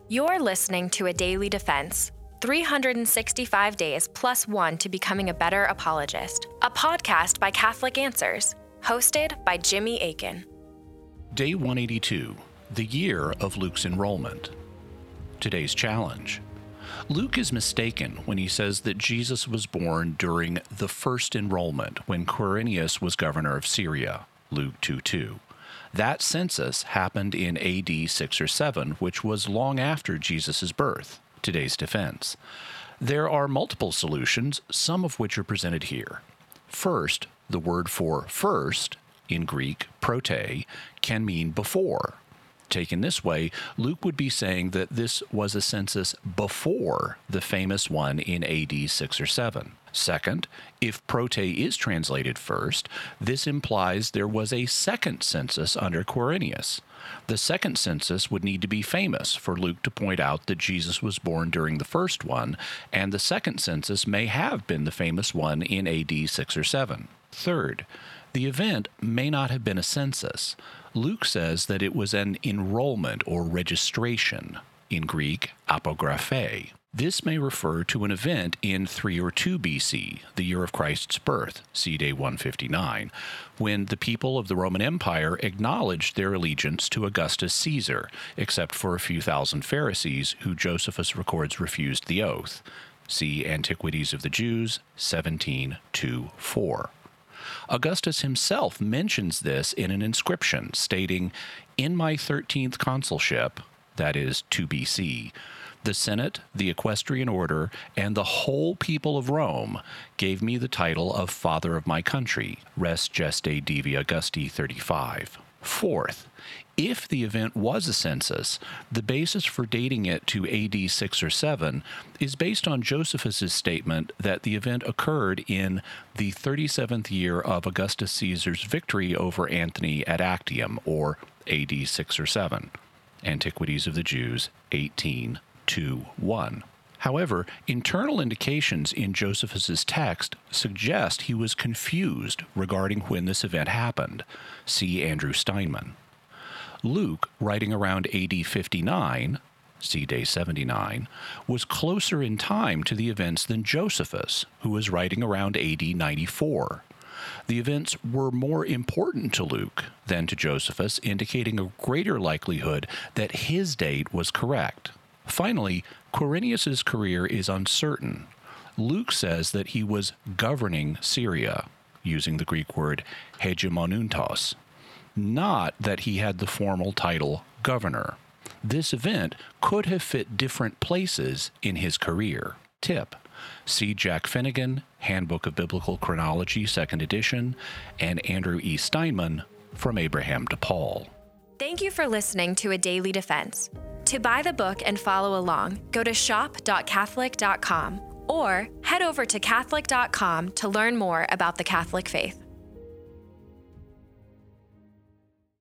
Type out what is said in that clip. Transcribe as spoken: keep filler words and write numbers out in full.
You're listening to A Daily Defense, three hundred sixty-five days plus one to becoming a better apologist, a podcast by Catholic Answers, hosted by Jimmy Akin. Day one eighty-two, the year of Luke's enrollment. Today's challenge. Luke is mistaken when he says that Jesus was born during the first enrollment when Quirinius was governor of Syria, Luke two two. That census happened in A D six or seven, which was long after Jesus' birth. Today's defense. There are multiple solutions, some of which are presented here. First, the word for first, in Greek, prote, can mean before. Taken this way, Luke would be saying that this was a census before the famous one in A D six or seven. Second, if prote is translated first, this implies there was a second census under Quirinius. The second census would need to be famous for Luke to point out that Jesus was born during the first one, and the second census may have been the famous one in A D six or seven. Third, the event may not have been a census. Luke says that it was an enrollment or registration, in Greek, apographe. This may refer to an event in three or two B C, the year of Christ's birth, see day one fifty-nine, when the people of the Roman Empire acknowledged their allegiance to Augustus Caesar, except for a few thousand Pharisees who Josephus records refused the oath. See Antiquities of the Jews, seventeen two four. Augustus himself mentions this in an inscription, stating, "In my thirteenth consulship," that is two B C, "the Senate, the Equestrian Order, and the whole people of Rome gave me the title of Father of my country, Res Gestae Divi Augusti thirty-five. Fourth, if the event was a census, the basis for dating it to A D six or seven is based on Josephus' statement that the event occurred in the thirty-seventh year of Augustus Caesar's victory over Antony at Actium, or A D six or seven. Antiquities of the Jews, eighteen two one. However, internal indications in Josephus' text suggest he was confused regarding when this event happened. See Andrew Steinman. Luke, writing around A D fifty-nine, see day seventy-nine, was closer in time to the events than Josephus, who was writing around A D ninety-four. The events were more important to Luke than to Josephus, indicating a greater likelihood that his date was correct. Finally, Quirinius' career is uncertain. Luke says that he was governing Syria, using the Greek word hegemonuntos, not that he had the formal title governor. This event could have fit different places in his career. Tip: see Jack Finnegan, Handbook of Biblical Chronology, second edition, and Andrew E. Steinman, From Abraham to Paul. Thank you for listening to A Daily Defense. To buy the book and follow along, go to shop dot catholic dot com or head over to catholic dot com to learn more about the Catholic faith.